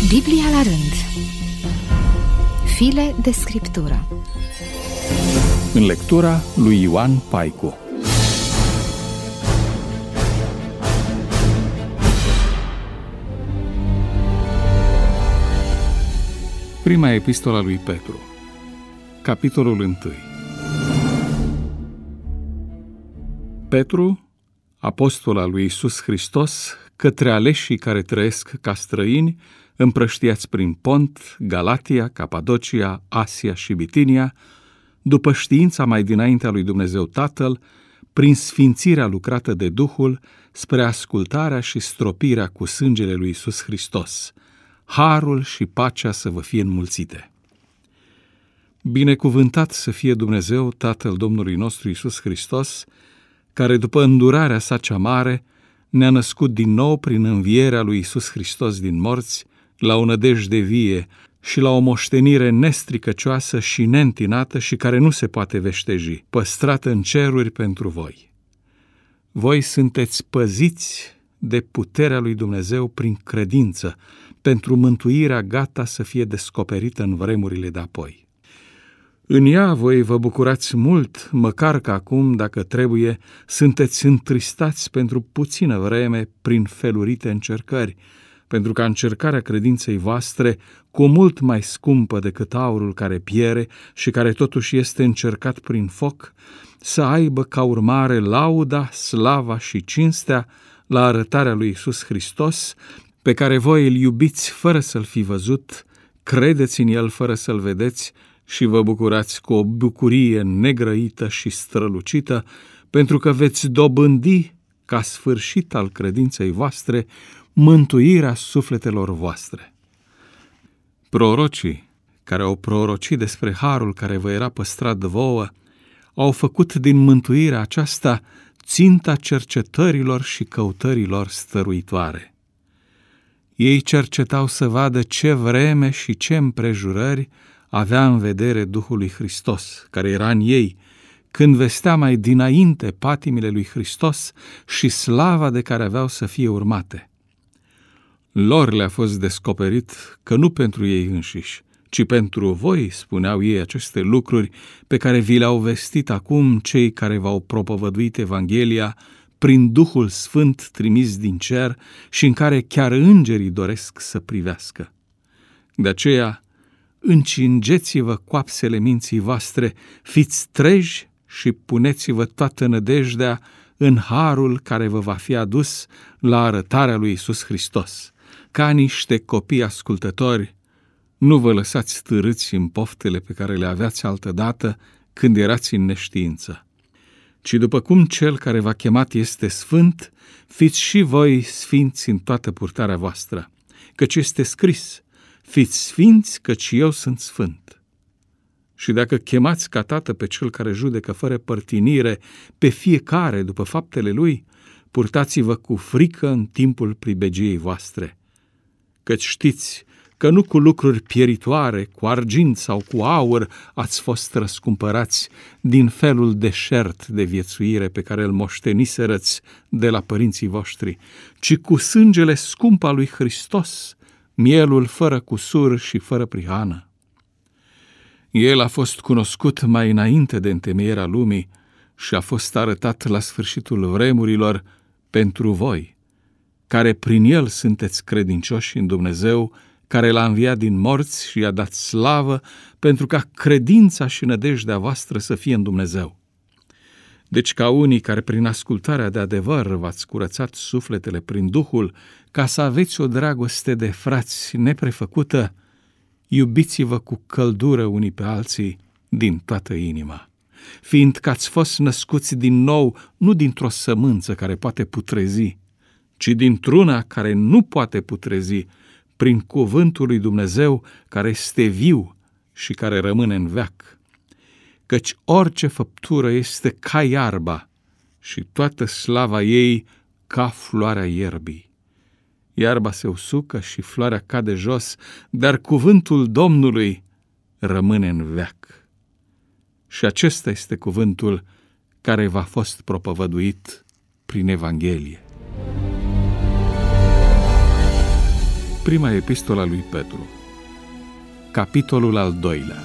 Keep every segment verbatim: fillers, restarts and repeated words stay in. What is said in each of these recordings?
Biblia la rând. File de scriptură. În lectura lui Ioan Paicu. Prima epistola lui Petru, capitolul unu. Petru, apostol al lui Iisus Hristos, către aleșii care trăiesc ca străini, împrăștiați prin Pont, Galatia, Capadocia, Asia și Bitinia, după știința mai dinaintea lui Dumnezeu Tatăl, prin sfințirea lucrată de Duhul, spre ascultarea și stropirea cu sângele lui Iisus Hristos. Harul și pacea să vă fie înmulțite. Binecuvântat să fie Dumnezeu, Tatăl Domnului nostru Iisus Hristos, care după îndurarea sa cea mare ne-a născut din nou prin învierea lui Iisus Hristos din morți, la o nădejde vie și la o moștenire nestricăcioasă și neîntinată și care nu se poate veșteji, păstrată în ceruri pentru voi. Voi sunteți păziți de puterea lui Dumnezeu prin credință, pentru mântuirea gata să fie descoperită în vremurile de-apoi. În ea voi vă bucurați mult, măcar că acum, dacă trebuie, sunteți întristați pentru puțină vreme prin felurite încercări, pentru ca încercarea credinței voastre, cu mult mai scumpă decât aurul care piere și care totuși este încercat prin foc, să aibă ca urmare lauda, slava și cinstea la arătarea lui Iisus Hristos, pe care voi îl iubiți fără să-l fi văzut, credeți în el fără să-l vedeți și vă bucurați cu o bucurie negrăită și strălucită, pentru că veți dobândi, ca sfârșit al credinței voastre, mântuirea sufletelor voastre. Prorocii, care au prorocit despre harul care vă era păstrat vouă, au făcut din mântuirea aceasta ținta cercetărilor și căutărilor stăruitoare. Ei cercetau să vadă ce vreme și ce împrejurări avea în vedere Duhul lui Hristos, care era în ei, când vestea mai dinainte patimile lui Hristos și slava de care aveau să fie urmate. Lor le-a fost descoperit că nu pentru ei înșiși, ci pentru voi, spuneau ei, aceste lucruri pe care vi le-au vestit acum cei care v-au propovăduit Evanghelia prin Duhul Sfânt trimis din cer și în care chiar îngerii doresc să privească. De aceea, încingeți-vă coapsele minții voastre, fiți treji și puneți-vă toată nădejdea în harul care vă va fi adus la arătarea lui Iisus Hristos. Ca niște copii ascultători, nu vă lăsați târâți în poftele pe care le aveați altădată când erați în neștiință, ci după cum Cel care v-a chemat este sfânt, fiți și voi sfinți în toată purtarea voastră, căci este scris: fiți sfinți, căci eu sunt sfânt. Și dacă chemați ca tată pe Cel care judecă fără părtinire pe fiecare după faptele lui, purtați-vă cu frică în timpul pribegiei voastre, căci știți că nu cu lucruri pieritoare, cu argint sau cu aur ați fost răscumpărați din felul deșert de viețuire pe care îl moșteniserăți de la părinții voștri, ci cu sângele scump al lui Hristos, mielul fără cusur și fără prihană. El a fost cunoscut mai înainte de întemeierea lumii și a fost arătat la sfârșitul vremurilor pentru voi, care prin el sunteți credincioși în Dumnezeu, care l-a înviat din morți și i-a dat slavă, pentru ca credința și nădejdea voastră să fie în Dumnezeu. Deci ca unii care prin ascultarea de adevăr v-ați curățat sufletele prin Duhul, ca să aveți o dragoste de frați neprefăcută, iubiți-vă cu căldură unii pe alții din toată inima, fiindcă ați fost născuți din nou nu dintr-o sămânță care poate putrezi, ci dintr-una care nu poate putrezi, prin cuvântul lui Dumnezeu care este viu și care rămâne în veac. Căci orice făptură este ca iarba și toată slava ei ca floarea ierbii. Iarba se usucă și floarea cade jos, dar cuvântul Domnului rămâne în veac. Și acesta este cuvântul care v-a fost propovăduit prin Evanghelie. Prima epistola lui Petru, capitolul al doilea.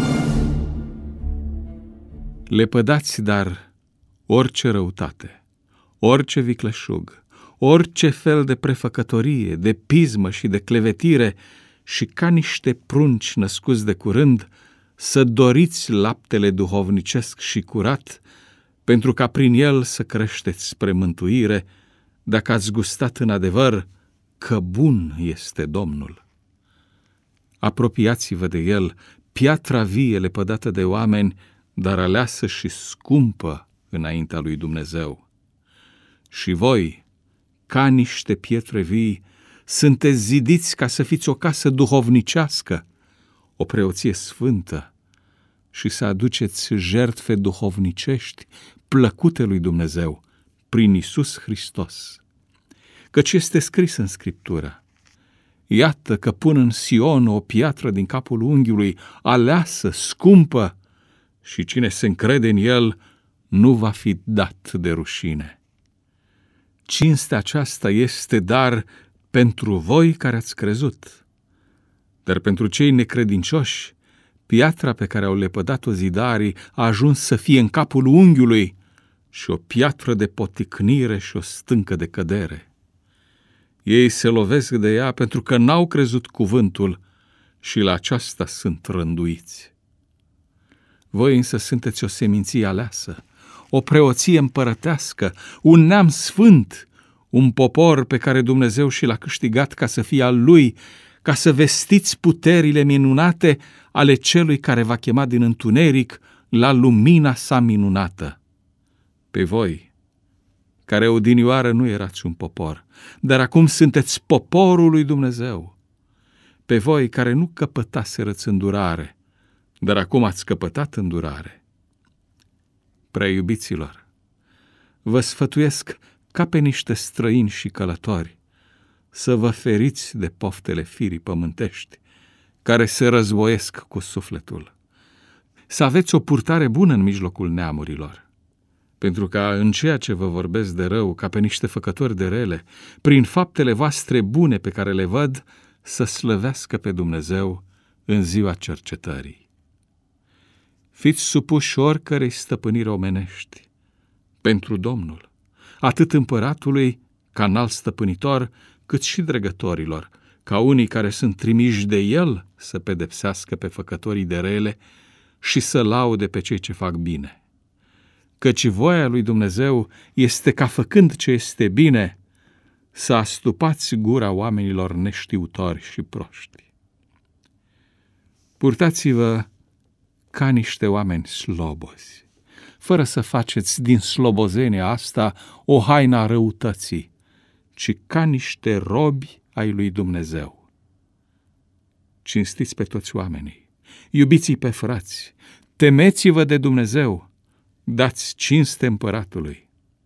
Lepădați, dar, orice răutate, orice vicleșug, orice fel de prefăcătorie, de pismă și de clevetire, și ca niște prunci născuți de curând, să doriți laptele duhovnicesc și curat, pentru ca prin el să creșteți spre mântuire, dacă ați gustat în adevăr că bun este Domnul. Apropiați-vă de el, piatra vie lepădată de oameni, dar aleasă și scumpă înaintea lui Dumnezeu. Și voi, ca niște pietre vii, sunteți zidiți ca să fiți o casă duhovnicească, o preoție sfântă, și să aduceți jertfe duhovnicești plăcute lui Dumnezeu prin Iisus Hristos. Căci este scris în Scriptură: iată că pun în Sion o piatră din capul unghiului, aleasă, scumpă, și cine se încrede în el nu va fi dat de rușine. Cinstea aceasta este dar pentru voi care ați crezut, dar pentru cei necredincioși, piatra pe care au lepădat-o zidarii a ajuns să fie în capul unghiului și o piatră de poticnire și o stâncă de cădere. Ei se lovesc de ea pentru că n-au crezut cuvântul și la aceasta sunt rânduiți. Voi însă sunteți o seminție aleasă, o preoție împărătească, un neam sfânt, un popor pe care Dumnezeu și l-a câștigat ca să fie al lui, ca să vestiți puterile minunate ale celui care v-a chemat din întuneric la lumina sa minunată. Pe voi, care odinioară nu erați un popor, dar acum sunteți poporul lui Dumnezeu. Pe voi care nu căpătaserăți îndurare, dar acum ați căpătat îndurare. Prea iubiților, vă sfătuiesc ca pe niște străini și călători să vă feriți de poftele firii pământești, care se războiesc cu sufletul. Să aveți o purtare bună în mijlocul neamurilor, pentru ca în ceea ce vă vorbesc de rău, ca pe niște făcători de rele, prin faptele voastre bune pe care le văd, să slăvească pe Dumnezeu în ziua cercetării. Fiți supuși oricărei stăpâniri omenești pentru Domnul, atât împăratului ca înalt stăpânitor, cât și dregătorilor, ca unii care sunt trimiși de el să pedepsească pe făcătorii de rele și să laude pe cei ce fac bine. Căci voia lui Dumnezeu este ca, făcând ce este bine, să astupați gura oamenilor neștiutori și proști. Purtați-vă ca niște oameni slobozi, fără să faceți din slobozenia asta o haină a răutății, ci ca niște robi ai lui Dumnezeu. Cinstiți pe toți oamenii, iubiți-i pe frați, temeți-vă de Dumnezeu, dați cinste împăratului.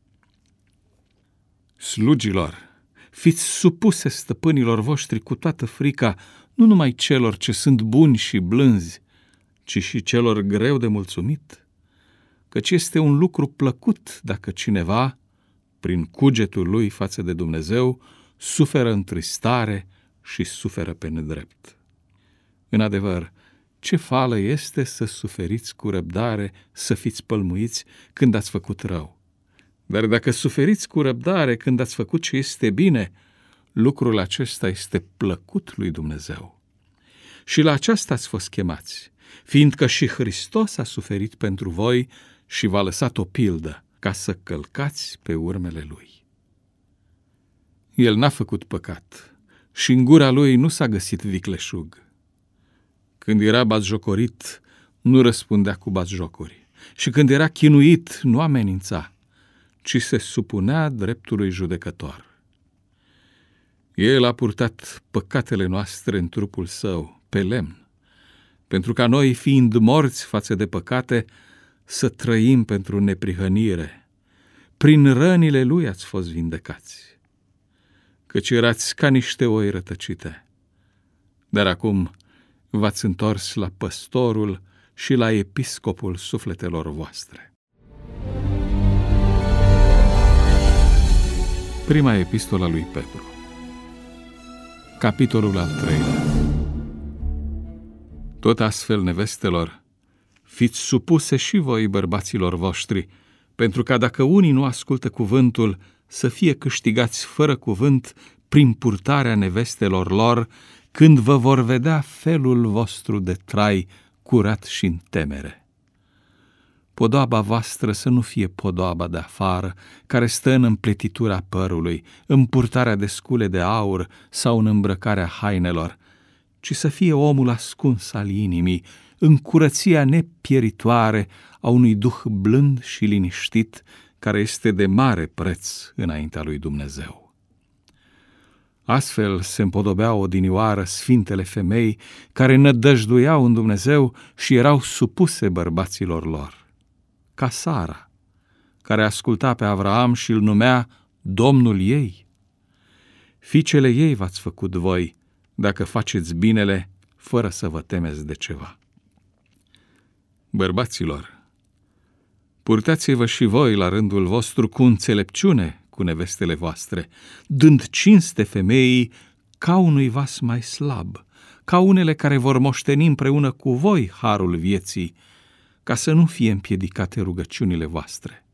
Slugilor, fiți supuse stăpânilor voștri cu toată frica, nu numai celor ce sunt buni și blânzi, ci și celor greu de mulțumit, căci este un lucru plăcut dacă cineva, prin cugetul lui față de Dumnezeu, suferă întristare și suferă pe nedrept. În adevăr, ce fală este să suferiți cu răbdare, să fiți pălmuiți când ați făcut rău. Dar dacă suferiți cu răbdare când ați făcut ce este bine, lucrul acesta este plăcut lui Dumnezeu. Și la aceasta ați fost chemați, fiindcă și Hristos a suferit pentru voi și v-a lăsat o pildă, ca să călcați pe urmele lui. El n-a făcut păcat și în gura lui nu s-a găsit vicleșug. Când era batjocorit, nu răspundea cu batjocuri, și când era chinuit, nu amenința, ci se supunea dreptului judecător. El a purtat păcatele noastre în trupul său, pe lemn, pentru ca noi, fiind morți față de păcate, să trăim pentru neprihănire. Prin rănile lui ați fost vindecați, căci erați ca niște oi rătăcite. Dar acum v-ați întors la păstorul și la episcopul sufletelor voastre. Prima epistola lui Petru, Capitolul al treilea. Tot astfel, nevestelor, fiți supuse și voi bărbaților voștri, pentru ca dacă unii nu ascultă cuvântul, să fie câștigați fără cuvânt prin purtarea nevestelor lor, când vă vor vedea felul vostru de trai curat și în temere. Podoaba voastră să nu fie podoaba de afară, care stă în împletitura părului, în purtarea de scule de aur sau în îmbrăcarea hainelor, ci să fie omul ascuns al inimii, în curăția nepieritoare a unui duh blând și liniștit, care este de mare preț înaintea lui Dumnezeu. Astfel se împodobeau odinioară sfintele femei care nădăjduiau în Dumnezeu și erau supuse bărbaților lor, ca Sara, care asculta pe Avraam și îl numea Domnul ei. Fiicele ei v-ați făcut voi, dacă faceți binele, fără să vă temeți de ceva. Bărbaților, purtați-vă și voi la rândul vostru cu înțelepciune cu nevestele voastre, dând cinste femeii ca unui vas mai slab, ca unele care vor moșteni împreună cu voi harul vieții, ca să nu fie împiedicate rugăciunile voastre.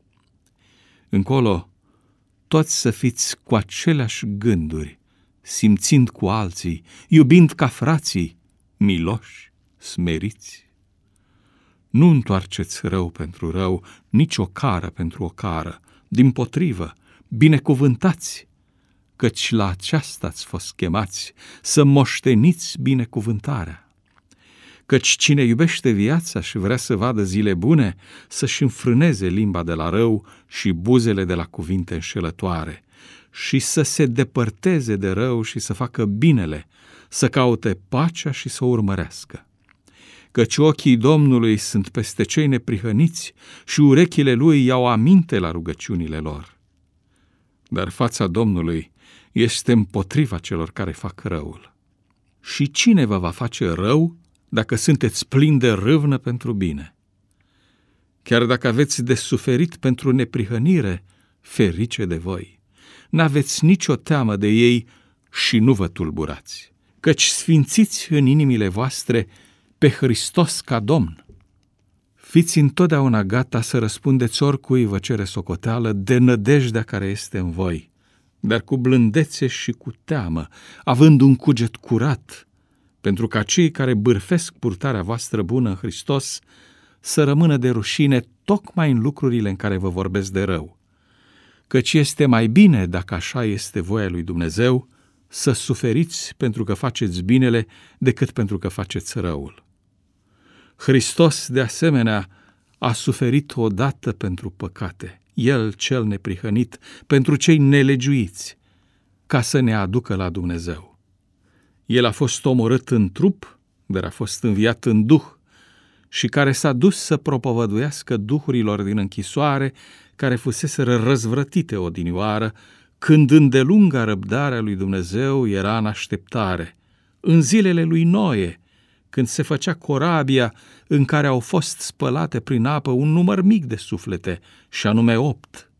Încolo, toți să fiți cu aceleași gânduri, simțind cu alții, iubind ca frații, miloși, smeriți. Nu întoarceți rău pentru rău, nici o cară pentru o cară, dimpotrivă, binecuvântați, căci la aceasta ați fost chemați, să moșteniți binecuvântarea. Căci cine iubește viața și vrea să vadă zile bune, să-și înfrâneze limba de la rău și buzele de la cuvinte înșelătoare, și să se depărteze de rău și să facă binele, să caute pacea și să o urmărească. Căci ochii Domnului sunt peste cei neprihăniți și urechile lui iau aminte la rugăciunile lor. Dar fața Domnului este împotriva celor care fac răul. Și cine vă va face rău dacă sunteți plini de râvnă pentru bine? Chiar dacă aveți de suferit pentru neprihănire, ferice de voi. N-aveți nicio teamă de ei și nu vă tulburați, căci sfințiți în inimile voastre pe Hristos ca Domn. Fiți întotdeauna gata să răspundeți oricui vă cere socoteală de nădejdea care este în voi, dar cu blândețe și cu teamă, având un cuget curat, pentru ca cei care bârfesc purtarea voastră bună în Hristos să rămână de rușine tocmai în lucrurile în care vă vorbesc de rău. Căci este mai bine, dacă așa este voia lui Dumnezeu, să suferiți pentru că faceți binele decât pentru că faceți răul. Hristos, de asemenea, a suferit odată pentru păcate, El cel neprihănit, pentru cei nelegiuiți, ca să ne aducă la Dumnezeu. El a fost omorât în trup, dar a fost înviat în duh, și care s-a dus să propovăduiască duhurilor din închisoare, care fuseseră răzvrătite odinioară, când îndelunga răbdarea lui Dumnezeu era în așteptare, în zilele lui Noe, când se făcea corabia în care au fost spălate prin apă un număr mic de suflete, și anume opt.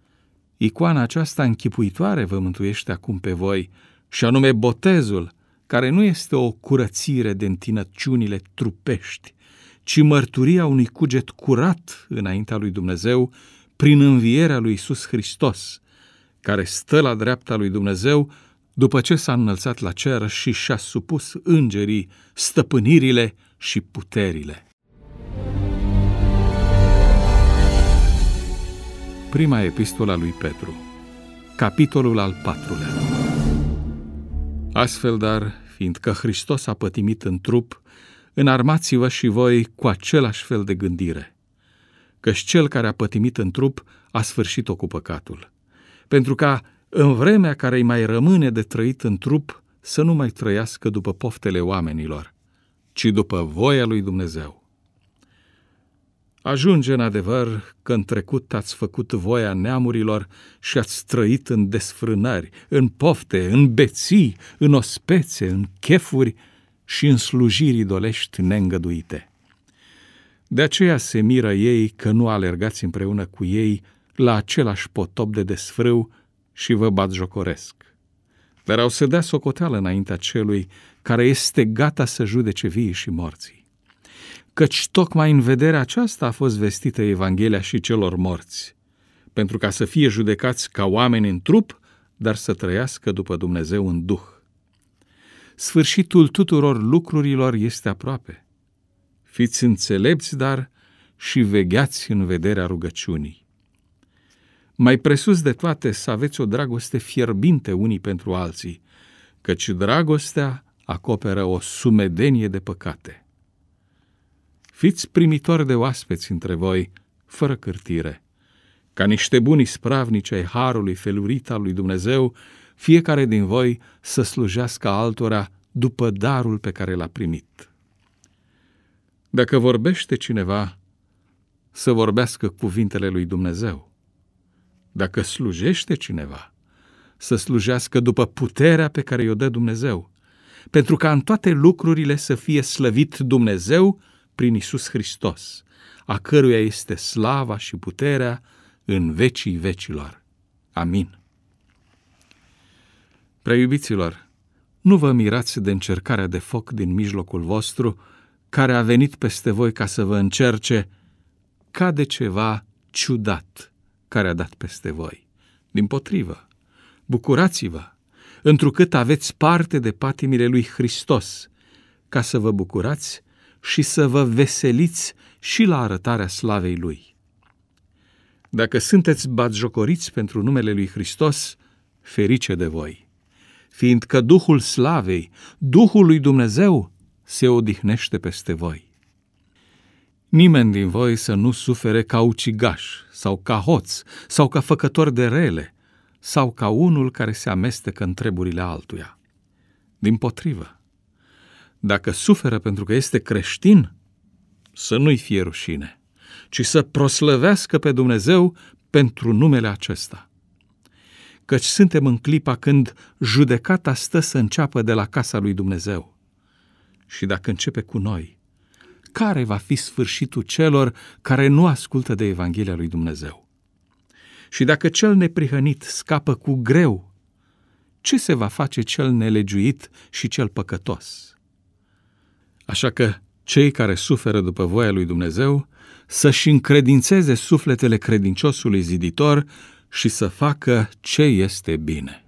Icoana aceasta închipuitoare vă mântuiește acum pe voi, și anume botezul, care nu este o curățire de întinăciunile trupești, ci mărturia unui cuget curat înaintea lui Dumnezeu prin învierea lui Iisus Hristos, care stă la dreapta lui Dumnezeu după ce s-a înălțat la cer și și-a supus îngerii, stăpânirile și puterile. Prima epistola lui Petru, capitolul al patrulea. Astfel, dar, fiindcă Hristos a pătimit în trup, înarmați-vă și voi cu același fel de gândire, căci cel care a pătimit în trup a sfârșit-o cu păcatul, pentru ca în vremea care îi mai rămâne de trăit în trup să nu mai trăiască după poftele oamenilor, ci după voia lui Dumnezeu. Ajunge în adevăr că în trecut ați făcut voia neamurilor și ați trăit în desfrânări, în pofte, în beții, în ospețe, în chefuri și în slujiri idolești neîngăduite. De aceea se miră ei că nu alergați împreună cu ei la același potop de desfrâu și vă batjocoresc. dar au să dea socoteală înaintea celui care este gata să judece vii și morții. Căci tocmai în vederea aceasta a fost vestită Evanghelia și celor morți, pentru ca să fie judecați ca oameni în trup, dar să trăiască după Dumnezeu în duh. Sfârșitul tuturor lucrurilor este aproape. Fiți înțelepți, dar și vegheați în vederea rugăciunii. Mai presus de toate să aveți o dragoste fierbinte unii pentru alții, căci dragostea acoperă o sumedenie de păcate. Fiți primitori de oaspeți între voi, fără cârtire, ca niște buni ispravnici ai harului felurit al lui Dumnezeu, fiecare din voi să slujească altora după darul pe care l-a primit. Dacă vorbește cineva, să vorbească cuvintele lui Dumnezeu. Dacă slujește cineva, să slujească după puterea pe care i-o dă Dumnezeu, pentru ca în toate lucrurile să fie slăvit Dumnezeu prin Iisus Hristos, a căruia este slava și puterea în vecii vecilor. Amin. Preiubiților, nu vă mirați de încercarea de foc din mijlocul vostru, care a venit peste voi ca să vă încerce, ca de ceva ciudat care a dat peste voi. Dimpotrivă, bucurați-vă, întrucât aveți parte de patimile lui Hristos, ca să vă bucurați și să vă veseliți și la arătarea slavei Lui. Dacă sunteți batjocoriți pentru numele lui Hristos, ferice de voi, fiindcă Duhul slavei, Duhul lui Dumnezeu, se odihnește peste voi. Nimeni din voi să nu sufere ca ucigaș, sau ca hoț, sau ca făcător de rele, sau ca unul care se amestecă în treburile altuia. Dimpotrivă, dacă suferă pentru că este creștin, să nu-i fie rușine, ci să proslăvească pe Dumnezeu pentru numele acesta. Căci suntem în clipa când judecata stă să înceapă de la casa lui Dumnezeu. Și dacă începe cu noi, care va fi sfârșitul celor care nu ascultă de Evanghelia lui Dumnezeu? Și dacă cel neprihănit scapă cu greu, ce se va face cel nelegiuit și cel păcătos? Așa că cei care suferă după voia lui Dumnezeu să-și încredințeze sufletele credinciosului ziditor și să facă ce este bine.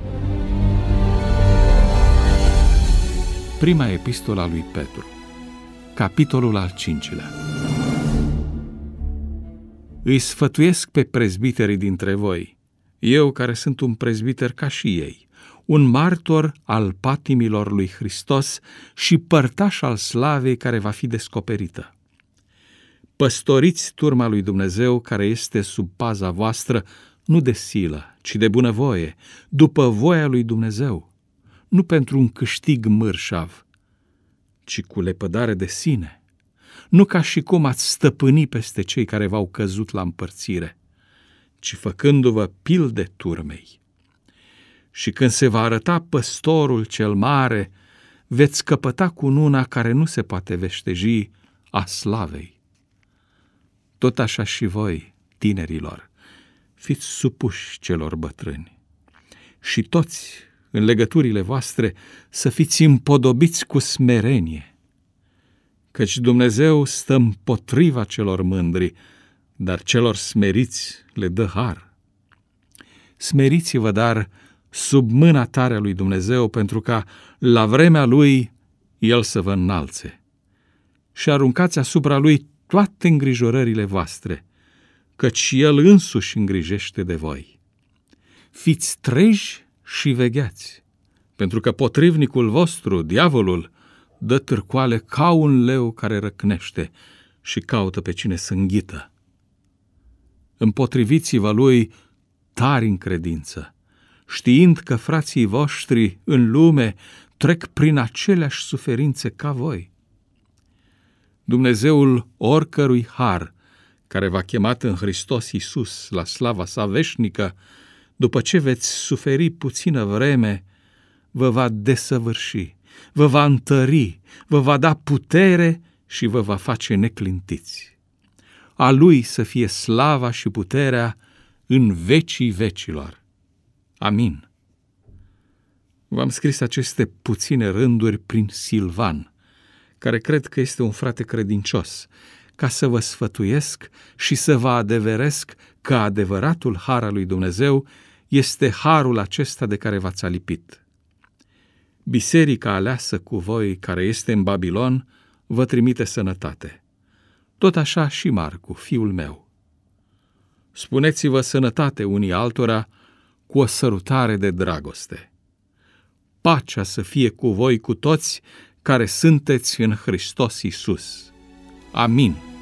Prima epistola a lui Petru, capitolul al cincilea. Îi sfătuiesc pe prezbiterii dintre voi, eu care sunt un prezbiter ca și ei, un martor al patimilor lui Hristos și părtaș al slavei care va fi descoperită. Păstoriți turma lui Dumnezeu care este sub paza voastră, nu de silă, ci de bunăvoie, după voia lui Dumnezeu, nu pentru un câștig mărșav, ci cu lepădare de sine, nu ca și cum ați stăpâni peste cei care v-au căzut la împărțire, ci făcându-vă pilde turmei. Și când se va arăta păstorul cel mare, veți căpăta cununa care nu se poate veșteji a slavei. Tot așa și voi, tinerilor, fiți supuși celor bătrâni. Și toți, în legăturile voastre, să fiți împodobiți cu smerenie, căci Dumnezeu stă împotriva celor mândri, dar celor smeriți le dă har. Smeriți-vă, dar, sub mâna tare a lui Dumnezeu, pentru ca, la vremea Lui, El să vă înalțe. Și aruncați asupra Lui toate îngrijorările voastre, căci El însuși îngrijește de voi. Fiți treji și vegheați, pentru că potrivnicul vostru, diavolul, dă târcoale ca un leu care răcnește și caută pe cine să înghită. Împotriviți-vă lui tari în credință, știind că frații voștri în lume trec prin aceleași suferințe ca voi. Dumnezeul oricărui har, care v-a chemat în Hristos Iisus la slava sa veșnică, după ce veți suferi puțină vreme, vă va desăvârși, vă va întări, vă va da putere și vă va face neclintiți. A Lui să fie slava și puterea în vecii vecilor. Amin. V-am scris aceste puține rânduri prin Silvan, care cred că este un frate credincios, ca să vă sfătuiesc și să vă adeveresc că adevăratul har al lui Dumnezeu este harul acesta de care v-ați alipit. Biserica aleasă cu voi, care este în Babilon, vă trimite sănătate. Tot așa și Marcu, fiul meu. Spuneți-vă sănătate unii altora cu o sărutare de dragoste. Pacea să fie cu voi cu toți care sunteți în Hristos Iisus. Amin.